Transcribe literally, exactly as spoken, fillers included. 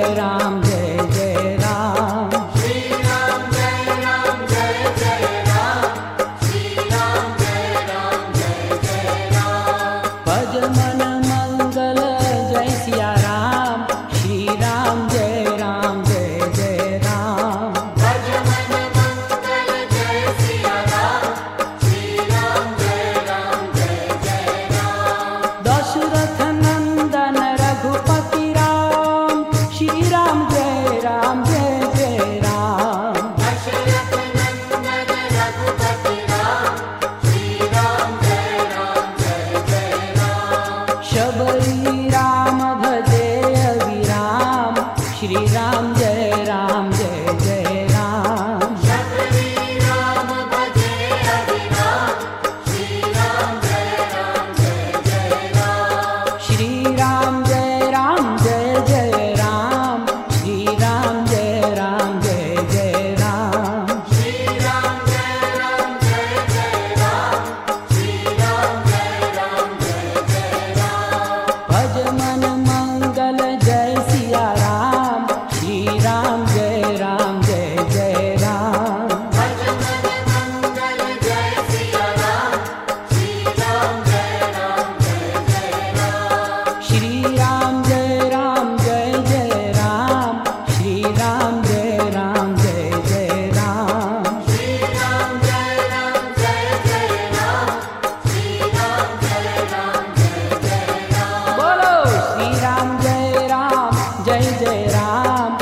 राम जय जय राम। श्री राम जय राम जय जय राम। श्री राम जय राम जय जय राम। भज मन मंगल जय सिया राम। श्री राम जय राम जय जय राम। भज मन मंगल जय सिया राम। श्री राम जय राम जय जय राम। दशरथ नंदन रघुपति राम। श्री राम जय राम जय जय राम। दशरथ नंदन रघुपति राम। श्री राम जय राम जय जय राम। शबरी राम भजे अविराम। श्री राम जय राम जय जय राम। शबरी राम भजे अविराम। श्री राम जय राम जय जय राम। श्री राम जय राम जय जय राम। श्री राम जय राम जय जय राम। श्री राम जय राम जय जय राम। श्री राम जय राम जय जय राम। भज मन मंगल जय सिया राम। श्री राम जय राम जय जय राम। भज मन मंगल जय सिया राम। श्री राम जय राम जय जय राम। श्री राम जय राम जय जय राम। श्री राम जय राम जय जय राम। श्री राम जय राम जय जय राम। श्री राम जय राम जय जय राम। बोलो श्री राम जय राम जय जय राम।